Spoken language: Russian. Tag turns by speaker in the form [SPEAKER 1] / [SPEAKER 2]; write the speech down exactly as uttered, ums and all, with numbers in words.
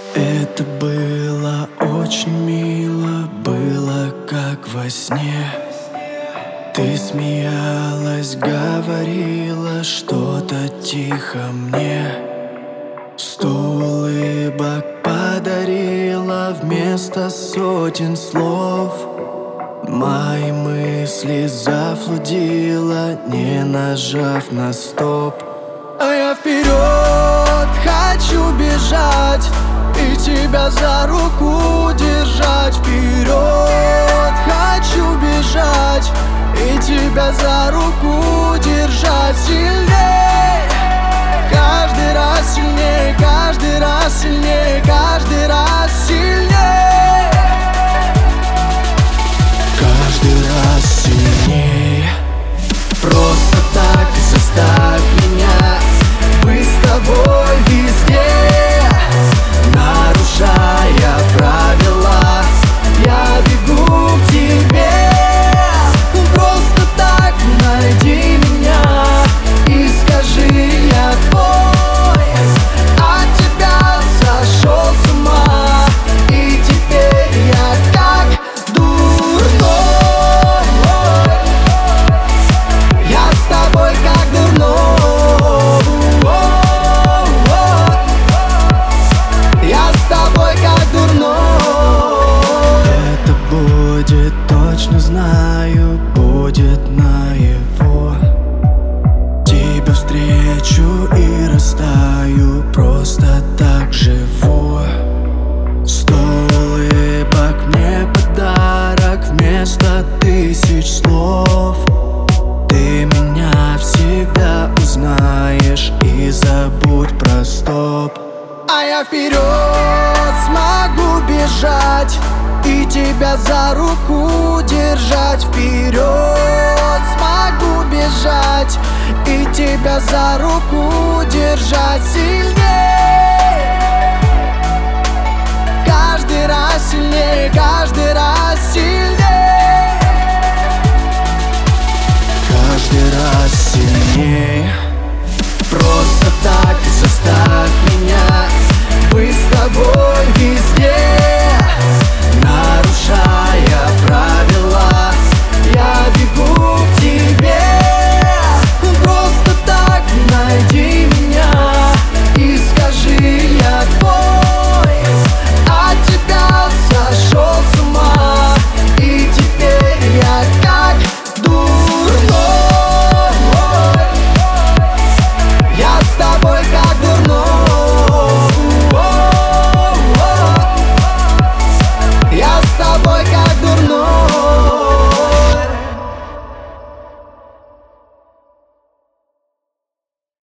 [SPEAKER 1] Это было очень мило, было как во сне. Ты смеялась, говорила что-то тихо мне. Сто улыбок подарила вместо сотен слов. Мои мысли зафлудила, не нажав на стоп. А я вперед хочу бежать и тебя за руку держать. Вперед хочу бежать и тебя за руку держать. Сильней, каждый раз сильней, каждый раз сильней, каждый раз сильней, каждый раз сильней. Просто так заставь меня быть с тобой везде, нарушая правила, я бегу к тебе. Просто так найди меня и скажи: я твой. От тебя сошел с ума, и теперь я как дурной. Я с тобой как дурной. Я с тобой как дурной. Это будет, точно знаю, будет наяву. Тебя встречу и растаю, просто так живу. Сто улыбок мне подарок вместо тысяч слов. Ты меня всегда узнаешь и забудь про стоп. А я вперед смогу бежать и тебя за руку держать. Вперед смогу бежать и тебя за руку держать. Сильнее,